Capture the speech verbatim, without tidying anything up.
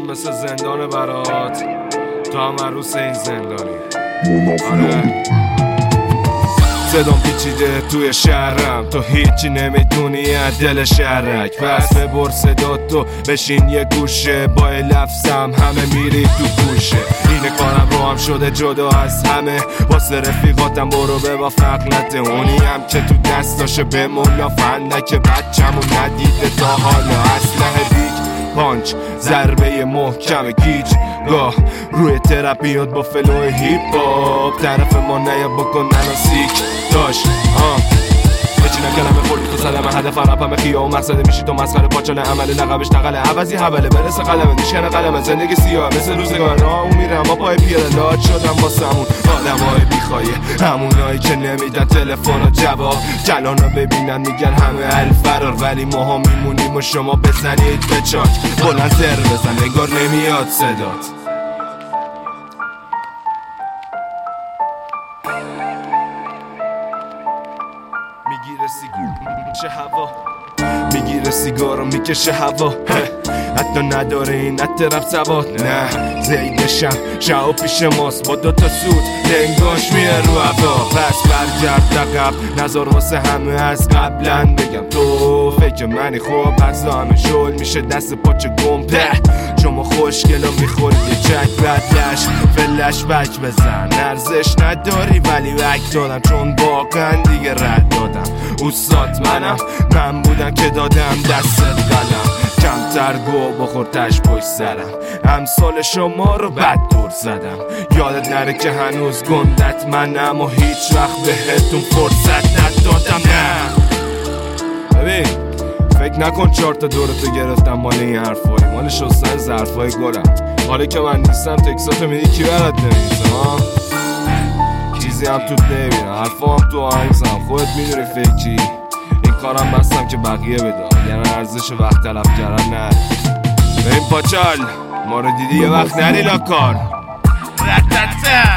زندان مثل زندان برات، تو هم عروس این زندانی. آره صدام پیچیده توی شهرم، تو هیچی نمیدونی از دل شهرک. پس ببر صدات تو بشین یه گوشه، با لفظم همه میری تو گوشه. این کارم رو هم شده جدا از همه، واسه رفیقاتم برو به با فقلت. اونی هم که تو دستاشه به مولا فندک، بچمون ندیده تا حالا. اسلحه بیک پانچ ضربه محکم گیج گاه روی ترپیات با فلو هیپ هاپ. طرف ما نیا بکن نناسیک داش آه بچینم کلمه خوردی تو سلمه، هدف رپم خیاه و مقصده میشی تو مسخره پاچانه عمل نقبش نقله عوضی حوله برسه قلمه میشکنه قلمه. زندگی سیاه مثل روزگار راه میرم با پای پیاده لاد شدم واسمون آدم های بیخوایه، همونایی که نمیدن تلفن و جواب. جلانا ببینن میگن همه الفرار، ولی ماها میمونیم و شما بزنید به چاک. بلند سر بزن انگار نمیاد صدات. میگیره سیگار میکشه هوا، میگیره سیگار و میکشه هوا. حتی نداره این اطرف سواد، نه زیدشم شاو پیش ماست با دوتا سود دنگاش میه رو هوا. پس برگرد دقب نظر واسه همه از قبلا بگم تو فکر منی خوب از همه شل میشه دست پاچه گمپه. شما خوشگلا میخوری یه چک بدلش فلش بک بزن، ارزش نداری ولی بک دادم چون واقعا دیگه رد دادم. اوستات منم من بودم که دادم دست قلم، کمتر گو بخور تش پشت سرم. امثال شما رو بد دور زدم، یادت نره که هنوز گندت منم و هیچ وقت بهتون فرصت ندادم. نه ببین فکر نکن چهار تا دورتو گرفتم مال این حرفایی، مال شستن ظرفای گلم. حالا که من نیستم تکساتو میدی کی برات نمیزم ها؟ چیزی هم توت نمیرم، حرفا هم تو آهنگزم، خودت میدونی فکری. این کارم بستم که بقیه بدار، یعنی ارزش وقت تلف کردن نه. به این پاچال ما رو دیدی یه وقت نری لاکار رتته